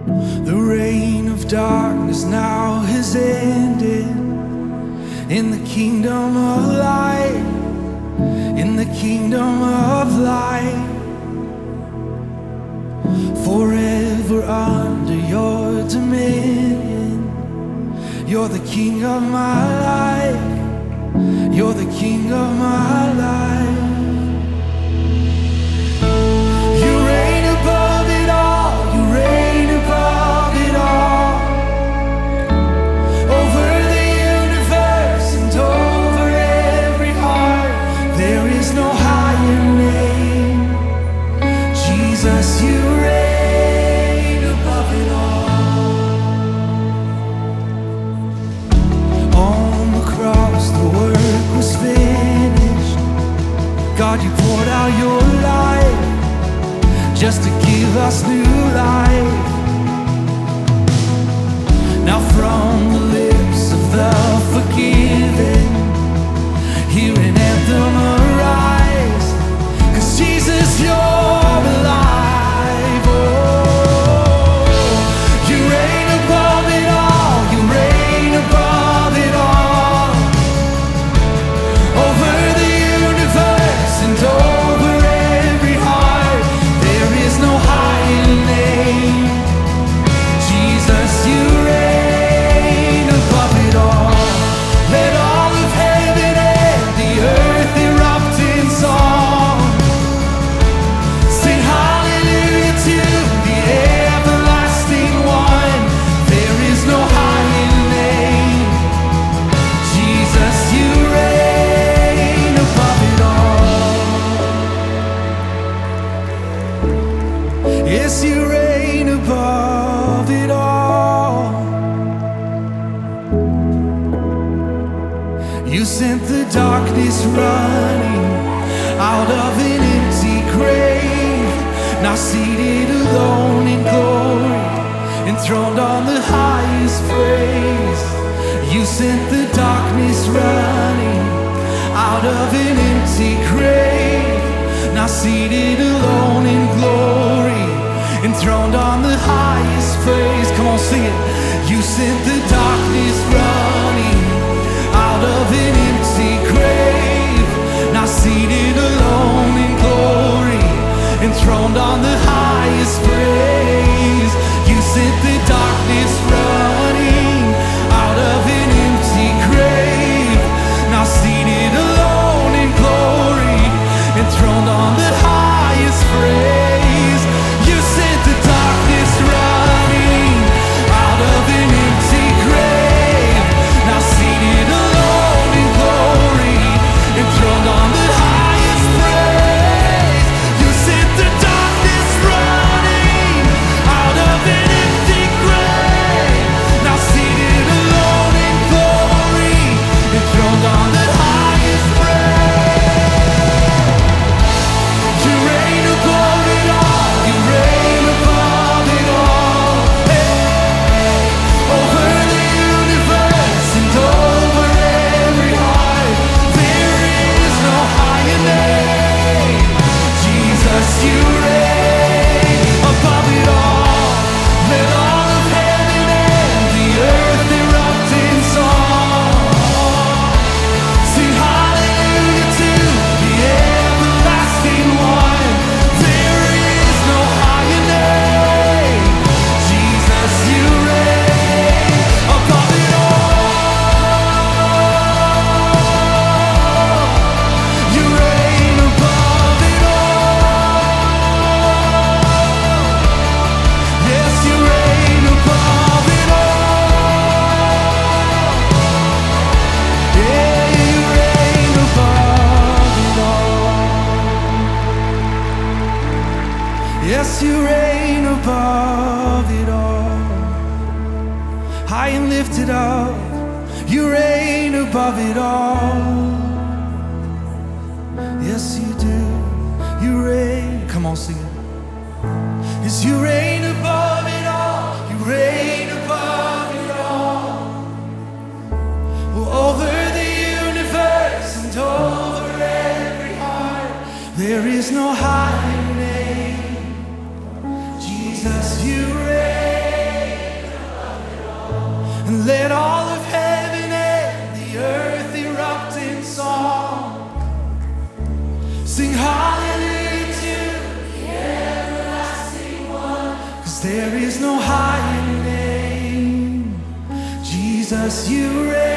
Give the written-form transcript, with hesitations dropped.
The reign of darkness now has ended. In the kingdom of light, in the kingdom of light, forever under your dominion. You're the king of my life, you're the king of my life. You reign above it all, you reign above it all. Over the universe and over every heart, there is no higher name. Jesus, you reign above it all. On the cross, the work was finished. God, you poured out your life just to give us new life. Now from the lips of the forgiven, hear an anthem arise, 'cause Jesus, you're alive. Oh, you reign above it all, you reign above it all. Over the universe and over every heart, there is no higher name. Jesus, you reign above it all. Let all of heaven and the earth erupt in song. Sing hallelujah to the everlasting one. There is no higher name. Jesus, you reign above it all. Yes, you reign above it all. You sent the darkness running out of an empty grave. Now seated alone in glory, enthroned on the highest praise. You sent the darkness running out of an empty grave. Now seated alone in glory, enthroned on the highest praise. Come on, sing it. You sent the darkness running out of an empty grave. Now seated alone in glory, enthroned on the highest praise. You sent the darkness running out of an empty grave. Now seated alone in glory, enthroned on the highest praise. You sent the darkness running out of an empty grave. Now seated alone in glory, enthroned on the highest praise. You sent the darkness running out of an empty grave. Now seated alone in glory, enthroned on the highest praise. You reign above it all, you reign above it all. Hey, over the universe and over every heart, there is no higher name. Jesus, you reign above it all. Let all of heaven and the earth erupt in song. Sing hallelujah to the everlasting one. There is no higher name. Jesus, you reign above it all. You reign above it all. Yes, you reign above it all. Yeah, you reign above it all. Yes, you reign above it all. High and lifted up, you reign above it all. Yes, you do. You reign. Come on, sing it. Yes, you reign above it all. You reign above it all. Over the universe and over every heart, there is no higher name. Jesus, you reign. Let all of heaven and the earth erupt in song. Sing hallelujah to the everlasting one, 'cause there is no higher name. Jesus, you reign.